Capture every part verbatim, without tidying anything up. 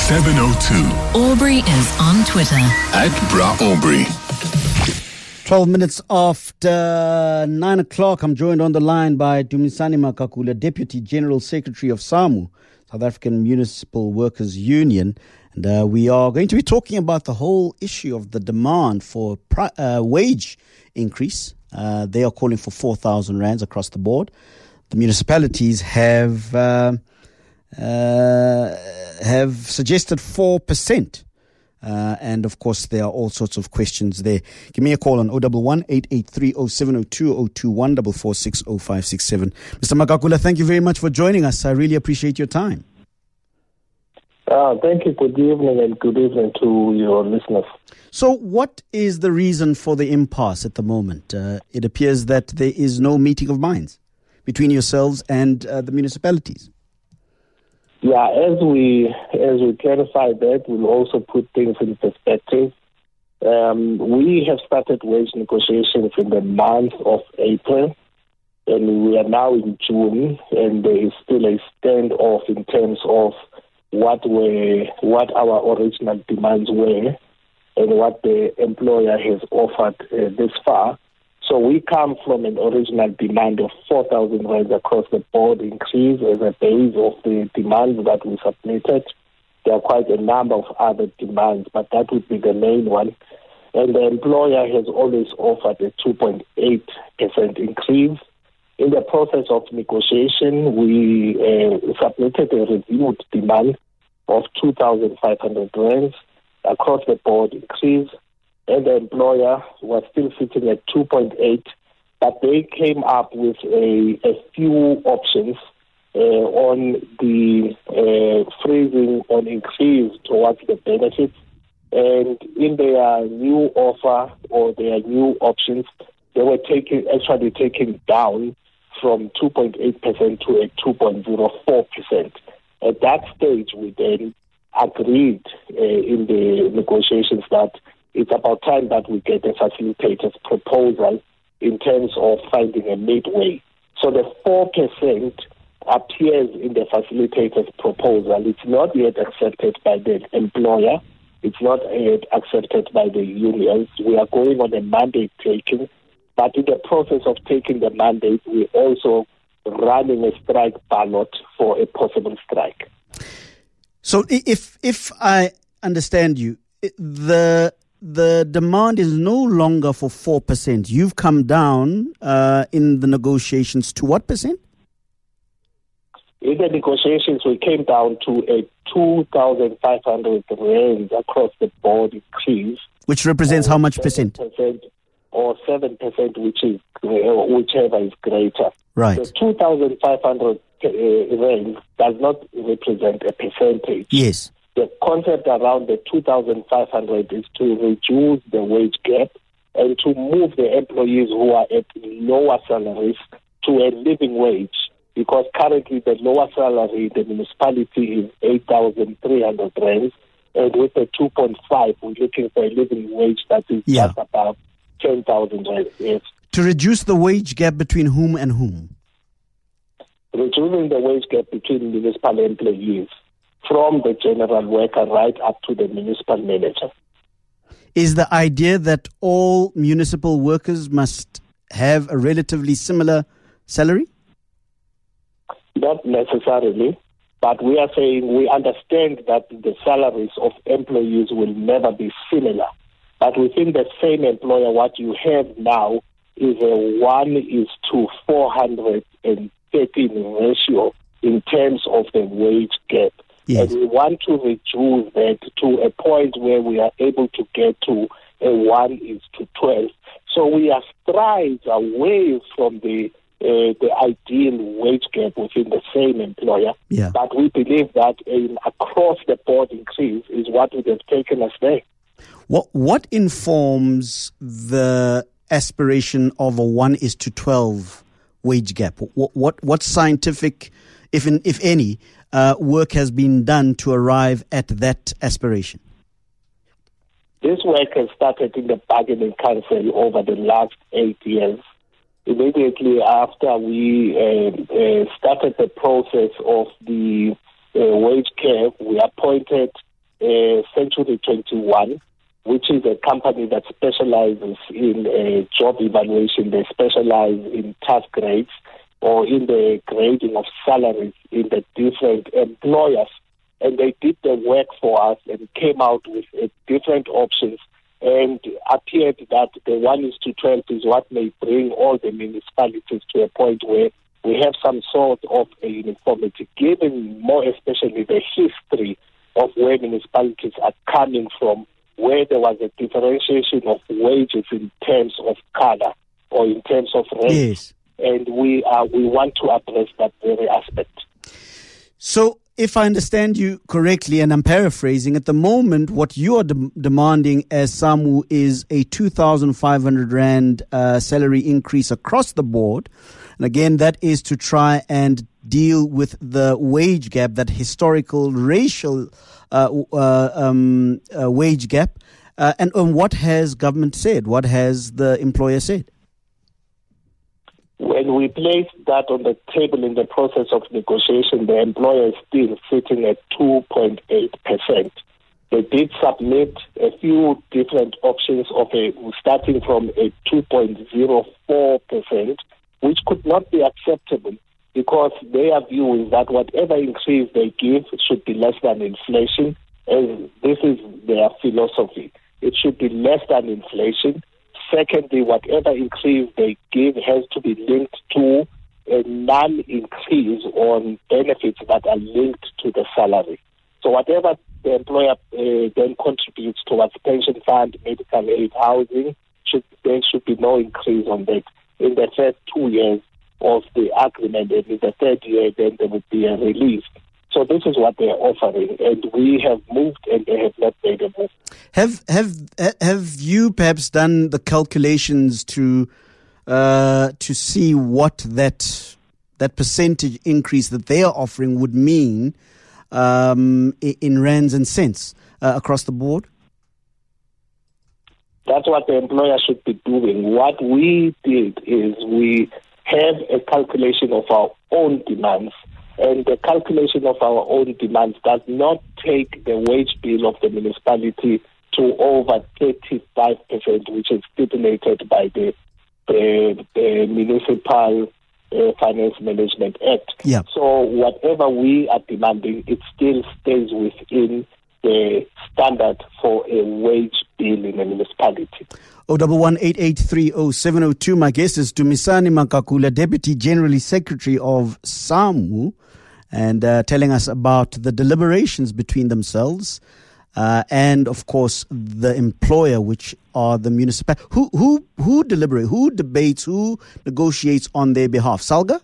seven oh two. Aubrey is on Twitter. At Bra Aubrey. twelve minutes after nine o'clock, I'm joined on the line by Dumisani Makakula, Deputy General Secretary of SAMWU, South African Municipal Workers Union. And uh, we are going to be talking about the whole issue of the demand for pri- uh, wage increase. Uh, they are calling for four thousand rands across the board. The municipalities have uh, uh, have suggested four percent. Uh, and of course, there are all sorts of questions there. Give me a call on zero one one, eight eight three, zero seven zero two, zero two one four four six zero five six seven. Mister Makakula, thank you very much for joining us. I really appreciate your time. Uh, thank you. Good evening and good evening to your listeners. So what is the reason for the impasse at the moment? Uh, it appears that there is no meeting of minds between yourselves and uh, the municipalities. Yeah, as we as we clarify that, we'll also put things in perspective. Um, we have started wage negotiations in the month of April, and we are now in June, and there is still a standoff in terms of what were what our original demands were and what the employer has offered uh, this far. So we come from an original demand of four thousand rands across the board increase as a base of the demands that we submitted. There are quite a number of other demands, but that would be the main one. And the employer has always offered a two point eight percent increase. In the process of negotiation, we uh, submitted a reviewed demand of two thousand five hundred rands across the board increase. And the employer was still sitting at two point eight, but they came up with a, a few options uh, on the uh, phrasing on increase towards the benefits. And in their new offer or their new options, they were taking actually taking down from two point eight percent to a two point zero four percent. At that stage, we then agreed uh, in the negotiations that it's about time that we get a facilitator's proposal in terms of finding a midway. So the four percent appears in the facilitator's proposal. It's not yet accepted by the employer. It's not yet accepted by the unions. We are going on a mandate taking. But in the process of taking the mandate, we're also running a strike ballot for a possible strike. So if if I understand you, the the demand is no longer for four percent. You've come down uh, in the negotiations to what percent? In the negotiations, we came down to a two thousand five hundred rands across the board increase. Which represents how much percent? Or seven percent, which is uh, whichever is greater. Right. The two thousand five hundred uh, range does not represent a percentage. Yes. The concept around the two thousand five hundred is to reduce the wage gap and to move the employees who are at lower salaries to a living wage, because currently the lower salary in the municipality is eight thousand three hundred rands, and with the two point five, we're looking for a living wage that is yeah. just about ten thousand rands. Yes. To reduce the wage gap between whom and whom? Reducing the wage gap between municipal employees from the general worker right up to the municipal manager. Is the idea that all municipal workers must have a relatively similar salary? Not necessarily, but we are saying we understand that the salaries of employees will never be similar. But within the same employer, what you have now is a one is to four hundred thirteen ratio in terms of the wage gap. Yes. And we want to reduce that to a point where we are able to get to a one is to twelve. So we are strides away from the uh, the ideal wage gap within the same employer. Yeah. But we believe that an across the board increase is what would have taken us there. What what informs the aspiration of a one is to twelve wage gap? What what, what scientific, if in, if any, uh, work has been done to arrive at that aspiration? This work has started in the bargaining council over the last eight years. Immediately after we uh, uh, started the process of the uh, wage cap, we appointed uh, Century twenty-one, which is a company that specializes in uh, job evaluation. They specialize in task grades or in the grading of salaries in the different employers. And they did the work for us and came out with uh, different options, and appeared that the one is to twelve is what may bring all the municipalities to a point where we have some sort of a uniformity, given more especially the history of where municipalities are coming from, where there was a differentiation of wages in terms of color or in terms of race. Yes. And we uh, we want to address that very aspect. So, if I understand you correctly, and I'm paraphrasing, at the moment, what you are de- demanding as SAMWU is a two thousand five hundred rand uh, salary increase across the board. And again, that is to try and deal with the wage gap, that historical racial uh, uh, um, uh, wage gap. Uh, and, and what has government said? What has the employer said? When we placed that on the table in the process of negotiation, the employer is still sitting at two point eight percent. They did submit a few different options of a starting from a two point zero four percent, which could not be acceptable because their view is that whatever increase they give should be less than inflation, and this is their philosophy. It should be less than inflation. Secondly, whatever increase they give has to be linked to a non-increase on benefits that are linked to the salary. So whatever the employer uh, then contributes towards pension fund, medical aid, housing, should, there should be no increase on that in the first two years of the agreement, and in the third year then there would be a release. So this is what they are offering, and we have moved and they have not made a move. Have have have you perhaps done the calculations to uh, to see what that that percentage increase that they are offering would mean um, in rands and cents uh, across the board? That's what the employer should be doing. What we did is we have a calculation of our own demands. And the calculation of our own demands does not take the wage bill of the municipality to over thirty-five percent, which is stipulated by the, the, the Municipal uh, Finance Management Act. Yeah. So whatever we are demanding, it still stays within the standard for a wage bill in a municipality. oh one one, eight eight three, oh seven oh two. My guest is Dumisani Makakula, Deputy General Secretary of SAMWU, and uh, telling us about the deliberations between themselves uh, and, of course, the employer, which are the municipality. Who who who deliberates, who debates, who negotiates on their behalf? SALGA?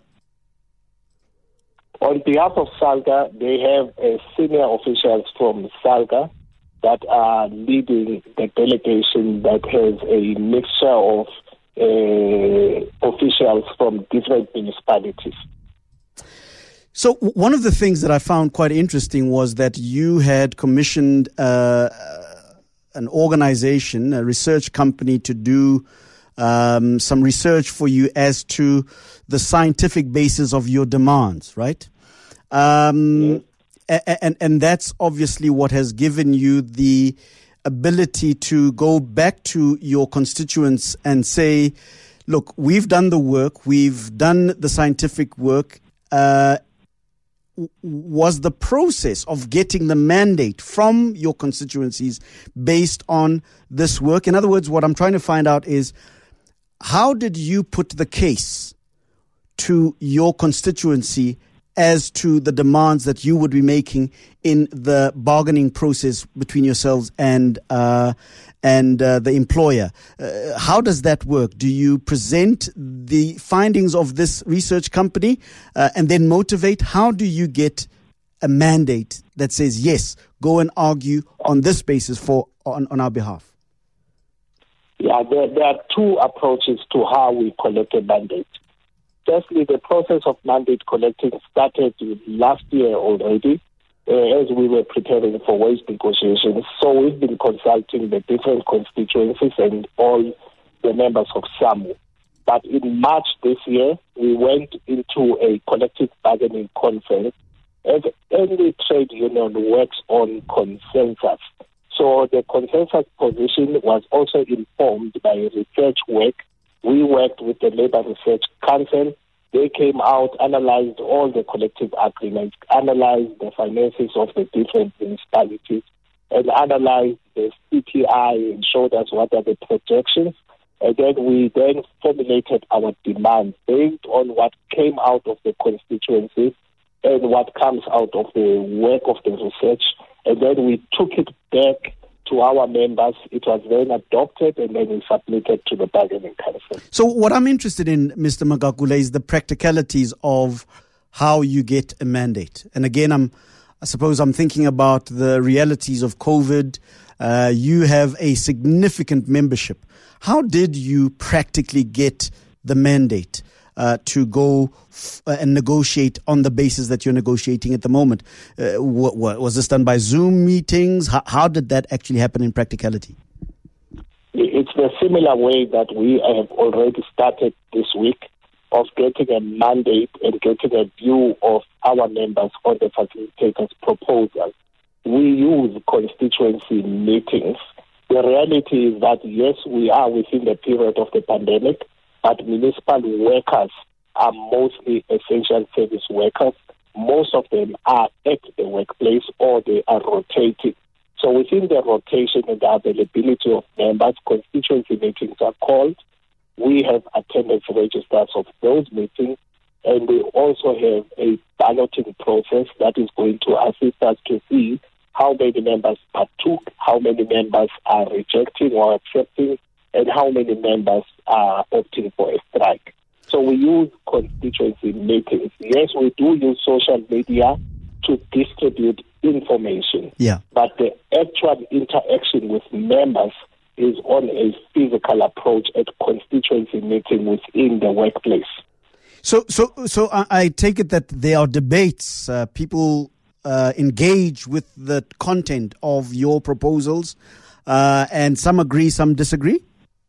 On behalf of SALGA, they have uh, senior officials from SALGA that are leading the delegation that has a mixture of uh, officials from different municipalities. So one of the things that I found quite interesting was that you had commissioned uh, an organization, a research company, to do um, some research for you as to the scientific basis of your demands, right? Um, yes. and, and that's obviously what has given you the ability to go back to your constituents and say, look, we've done the work, we've done the scientific work. Uh, was the process of getting the mandate from your constituencies based on this work? In other words, what I'm trying to find out is, how did you put the case to your constituency as to the demands that you would be making in the bargaining process between yourselves and uh, and uh, the employer? Uh, how does that work? Do you present the findings of this research company uh, and then motivate? How do you get a mandate that says, yes, go and argue on this basis for on, on our behalf? Yeah, there, there are two approaches to how we collect a mandate. Firstly, the process of mandate collecting started last year already uh, as we were preparing for wage negotiations. So we've been consulting the different constituencies and all the members of SAMWU. But in March this year, we went into a collective bargaining conference As any trade union works on consensus. So the consensus position was also informed by research work. We worked with the Labour Research Council. They came out, analyzed all the collective agreements, analyzed the finances of the different municipalities, and analyzed the C P I and showed us what are the projections. And then we then formulated our demands based on what came out of the constituencies and what comes out of the work of the research. And then we took it back to our members. It was then adopted and then we submitted to the bargaining council. So what I'm interested in, Mister Magagula, is the practicalities of how you get a mandate. And again, I'm, I suppose I'm thinking about the realities of COVID. Uh, you have a significant membership. How did you practically get the mandate uh, to go f- uh, and negotiate on the basis that you're negotiating at the moment? Uh, what, what, was this done by Zoom meetings? How, how did that actually happen in practicality? It's a similar way that we have already started this week of getting a mandate and getting a view of our members on the facilitators' proposals. We use constituency meetings. The reality is that, yes, we are within the period of the pandemic, but municipal workers are mostly essential service workers. Most of them are at the workplace or they are rotating. So within the rotation and the availability of members, constituency meetings are called. We have attendance registers of those meetings, and we also have a balloting process that is going to assist us to see how many members partook, how many members are rejecting or accepting, and how many members are opting for a strike. So we use constituency meetings. Yes, we do use social media to distribute information. Yeah. But the actual interaction with members is on a physical approach at constituency meeting within the workplace. So, so, so I, I take it that there are debates. Uh, people uh, engage with the content of your proposals, uh, and some agree, some disagree.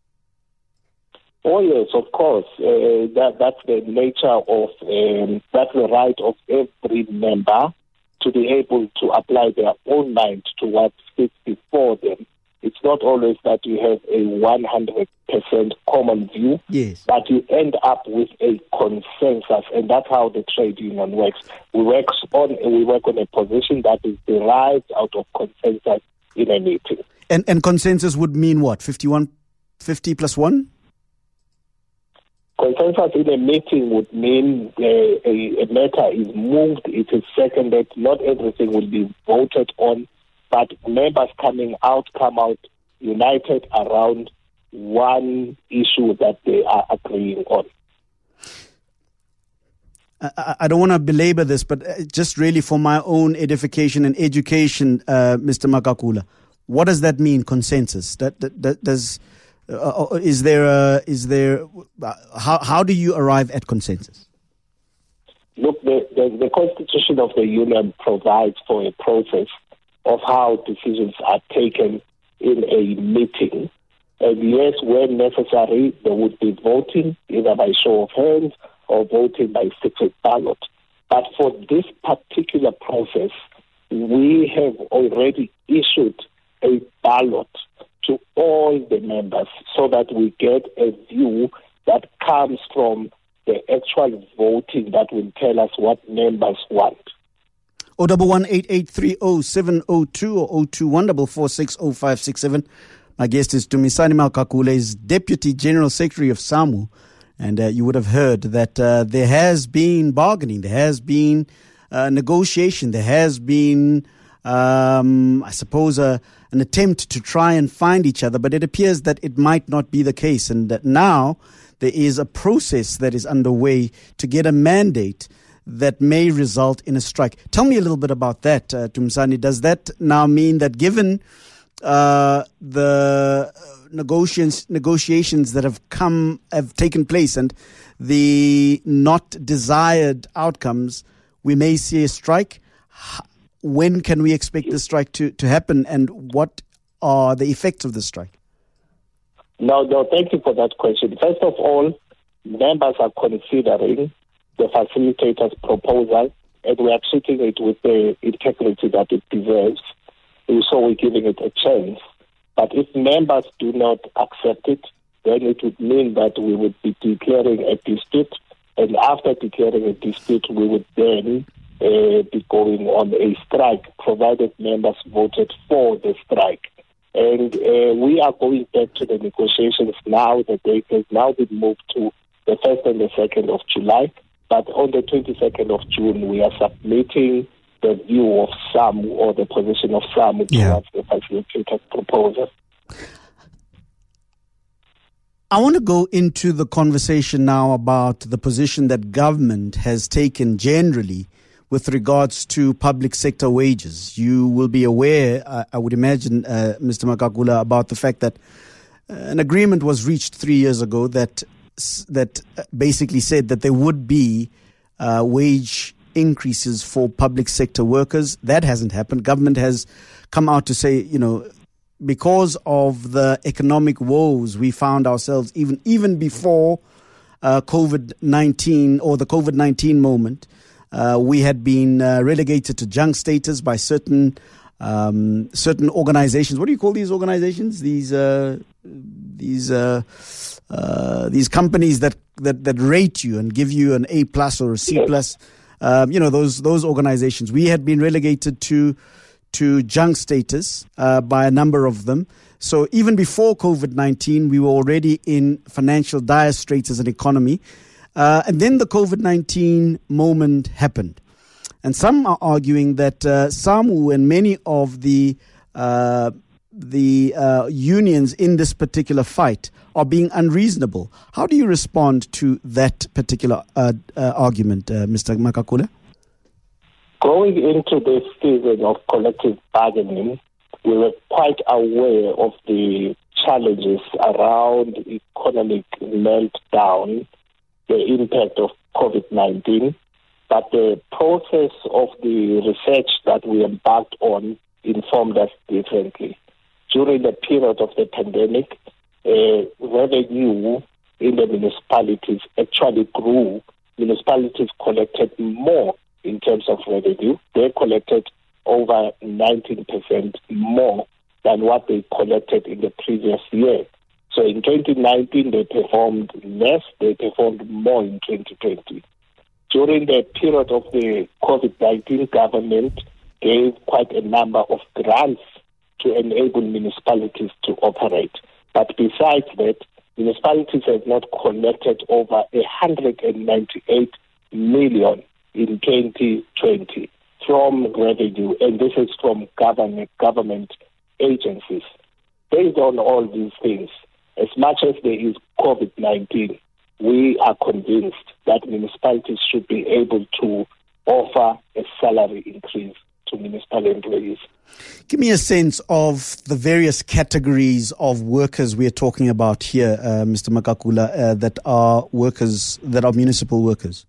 Oh yes, of course. Uh, that that's the nature of um, that's the right of every member to be able to apply their own mind to what sits before them. It's not always that you have a one hundred percent common view, yes, but you end up with a consensus, and that's how the trade union works. We work on we work on a position that is derived out of consensus in a meeting. And and consensus would mean what? fifty-one, fifty plus one? Consensus in a meeting would mean uh, a, a matter is moved, it is seconded, not everything will be voted on, but members coming out come out united around one issue that they are agreeing on. I, I don't want to belabor this, but just really for my own edification and education, uh, Mister Magagula, what does that mean, consensus? That, that, that does... Uh, is there a, is there uh, how how do you arrive at consensus? Look, the, the, the Constitution of the Union provides for a process of how decisions are taken in a meeting. And yes, when necessary, there would be voting, either by show of hands or voting by secret ballot. But for this particular process, we have already issued a ballot to all the members so that we get a view that comes from the actual voting that will tell us what members want. oh one one eight eight three oh seven oh two or oh two one four four six oh five six seven. My guest is Dumisani Makakule, is Deputy General Secretary of SAMWU. And uh, you would have heard that uh, there has been bargaining, there has been uh, negotiation, there has been, um, I suppose, a an attempt to try and find each other, but it appears that it might not be the case, and that now there is a process that is underway to get a mandate that may result in a strike. Tell me a little bit about that, uh, Dumisani. Does that now mean that given uh, the negotiations negotiations that have come have taken place and the not desired outcomes, we may see a strike? When can we expect the strike to, to happen, and what are the effects of the strike? No, no, thank you for that question. First of all, members are considering the facilitator's proposal and we are treating it with the integrity that it deserves. So we're giving it a chance. But if members do not accept it, then it would mean that we would be declaring a dispute, and after declaring a dispute, we would then uh, be going on a strike, provided members voted for the strike. And uh, we are going back to the negotiations now. The date has now been moved to the first and the second of July. But on the twenty-second of June, we are submitting the view of SAMWU or the position of SAMWU Yeah. towards the facilitator proposal. I want to go into the conversation now about the position that government has taken generally with regards to public sector wages. You will be aware, uh, I would imagine, uh, Mister Makakula, about the fact that uh, an agreement was reached three years ago that that basically said that there would be uh, wage increases for public sector workers. That hasn't happened. Government has come out to say, you know, because of the economic woes we found ourselves even even before uh, COVID nineteen or the COVID nineteen moment, uh, we had been uh, relegated to junk status by certain um, certain organizations. What do you call these organizations? These uh, these uh, uh, these companies that, that that rate you and give you an A plus or a C plus. Um, you know, those those organizations. We had been relegated to to junk status uh, by a number of them. So even before COVID nineteen, we were already in financial dire straits as an economy. Uh, and then the COVID nineteen moment happened. And some are arguing that uh, SAMWU and many of the uh, the uh, unions in this particular fight are being unreasonable. How do you respond to that particular uh, uh, argument, uh, Mister Makakula? Going into this season of collective bargaining, we were quite aware of the challenges around economic meltdown, the impact of COVID nineteen, but the process of the research that we embarked on informed us differently. During the period of the pandemic, uh, revenue in the municipalities actually grew. Municipalities collected more in terms of revenue. They collected over nineteen percent more than what they collected in the previous year. So in twenty nineteen, they performed less, they performed more in twenty twenty. During the period of the COVID nineteen, government gave quite a number of grants to enable municipalities to operate. But besides that, municipalities have not collected over one hundred ninety-eight million in twenty twenty from revenue, and this is from government government agencies. Based on all these things, as much as there is COVID nineteen, we are convinced that municipalities should be able to offer a salary increase to municipal employees. Give me a sense of the various categories of workers we are talking about here, uh, Mister Makakula, uh, that are workers, that are municipal workers.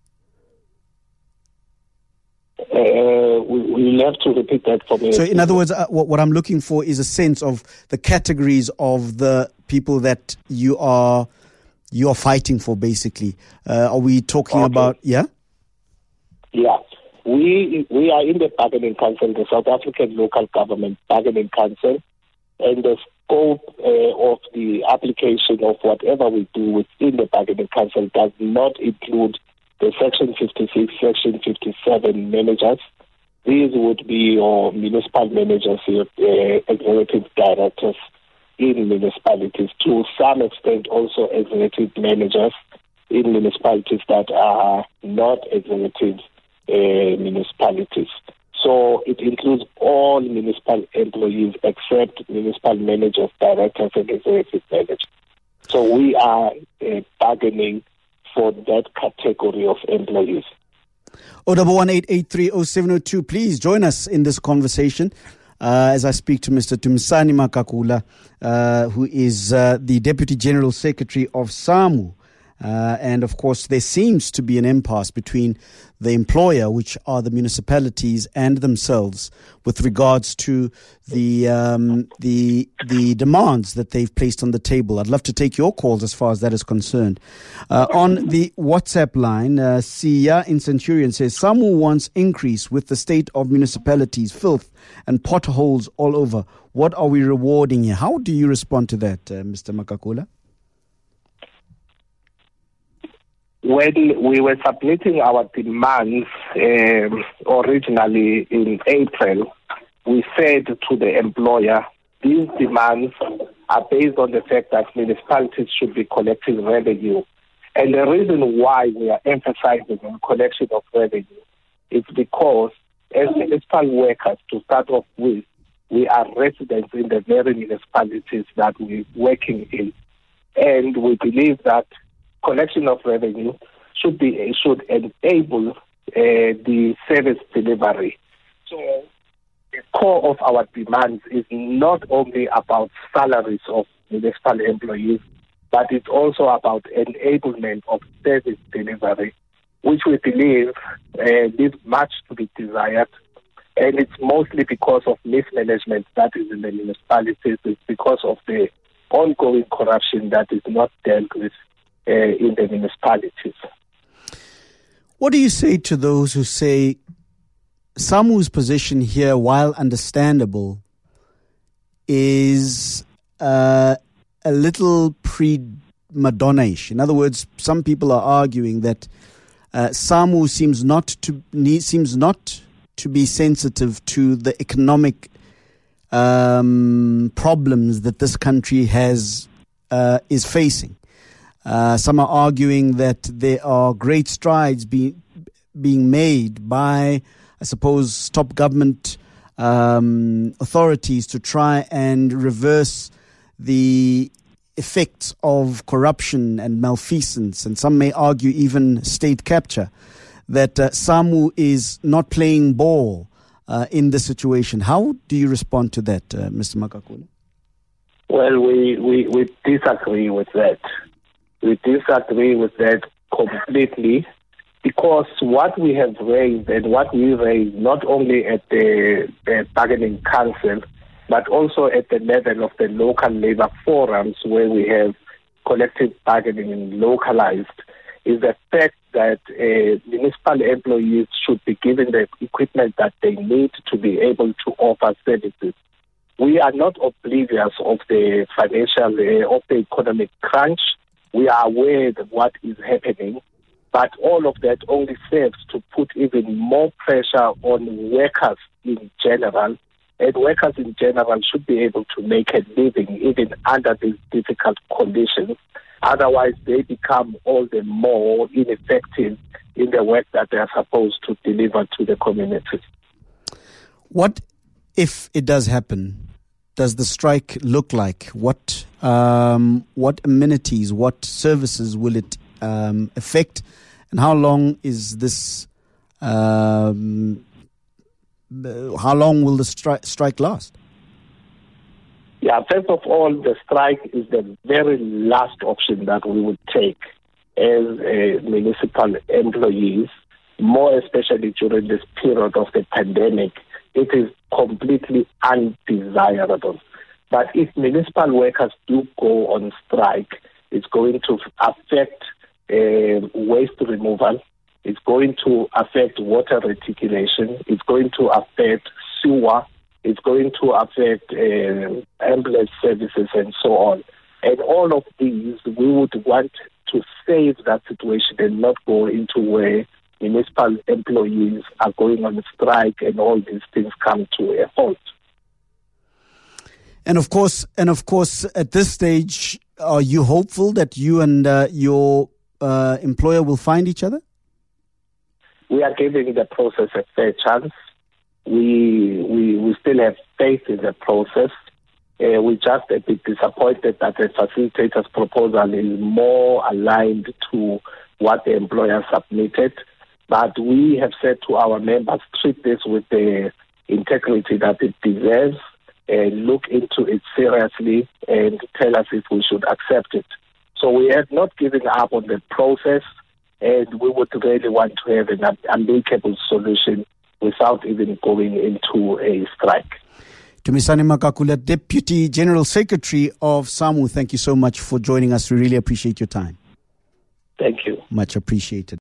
Uh, we, we'll have to repeat that for me. So in other words, uh, what, what I'm looking for is a sense of the categories of the people that you are you are fighting for, basically. Uh, are we talking Okay. about, yeah? Yeah. We we are in the Bargaining Council, the South African Local Government Bargaining Council, and the scope uh, of the application of whatever we do within the Bargaining Council does not include the Section fifty-six, Section fifty-seven managers. These would be your municipal managers, your uh, executive directors in municipalities, to some extent also executive managers in municipalities that are not executive uh, municipalities. So it includes all municipal employees except municipal managers, directors, and executive managers. So we are uh, bargaining for that category of employees. oh one one eight eight three oh seven oh two. Please join us in this conversation uh, as I speak to Mister Dumisani Makakula, uh, who is uh, the Deputy General Secretary of SAMWU. Uh, and of course, there seems to be an impasse between the employer, which are the municipalities, and themselves with regards to the um, the the demands that they've placed on the table. I'd love to take your calls as far as that is concerned. Uh, on the WhatsApp line, uh, Sia in Centurion says, SAMWU wants increase with the state of municipalities, filth and potholes all over. What are we rewarding here? How do you respond to that, uh, Mister Makakula? When we were submitting our demands um, originally in April, we said to the employer, these demands are based on the fact that municipalities should be collecting revenue. And the reason why we are emphasizing on collection of revenue is because as municipal workers, to start off with, we are residents in the very municipalities that we're working in. And we believe that collection of revenue should be should enable uh, the service delivery. So the core of our demands is not only about salaries of municipal employees, but it's also about enablement of service delivery, which we believe uh, leaves much to be desired. And it's mostly because of mismanagement that is in the municipalities. It's because of the ongoing corruption that is not dealt with Uh, in the municipalities. What do you say to those who say SAMWU's position here, while understandable, is uh, a little pre-Madonna-ish? In other words, some people are arguing that uh, SAMWU seems not to need, seems not to be sensitive to the economic um, problems that this country has uh, is facing. Uh, some are arguing that there are great strides be, being made by, I suppose, top government um, authorities to try and reverse the effects of corruption and malfeasance, and some may argue even state capture, that uh, SAMWU is not playing ball uh, in this situation. How do you respond to that, uh, Mister Makakula? Well, we, we, we disagree with that. We disagree with that completely, because what we have raised and what we raised not only at the, the bargaining council, but also at the level of the local labor forums where we have collective bargaining localized, is the fact that uh, municipal employees should be given the equipment that they need to be able to offer services. We are not oblivious of the financial, uh, of the economic crunch. We are aware of what is happening, but all of that only serves to put even more pressure on workers in general. And workers in general should be able to make a living even under these difficult conditions. Otherwise, they become all the more ineffective in the work that they are supposed to deliver to the community. What, if it does happen, does the strike look like? What um, what amenities, what services will it um, affect, and how long is this? Um, how long will the stri- strike last? Yeah, first of all, the strike is the very last option that we would take as uh, municipal employees, more especially during this period of the pandemic. It is completely undesirable. But if municipal workers do go on strike, it's going to affect uh, waste removal, it's going to affect water reticulation, it's going to affect sewer, it's going to affect uh, ambulance services and so on. And all of these, we would want to save that situation and not go into where municipal employees are going on strike and all these things come to a halt. And of course, and of course, at this stage, are you hopeful that you and uh, your uh, employer will find each other? We are giving the process a fair chance. We we, we still have faith in the process. Uh, we're just a bit disappointed that the facilitator's proposal is more aligned to what the employer submitted. But we have said to our members, treat this with the integrity that it deserves, and look into it seriously and tell us if we should accept it. So we have not given up on the process, and we would really want to have an amicable solution without even going into a strike. Dumisani Makakula, Deputy General Secretary of SAMWU, thank you so much for joining us. We really appreciate your time. Thank you. Much appreciated.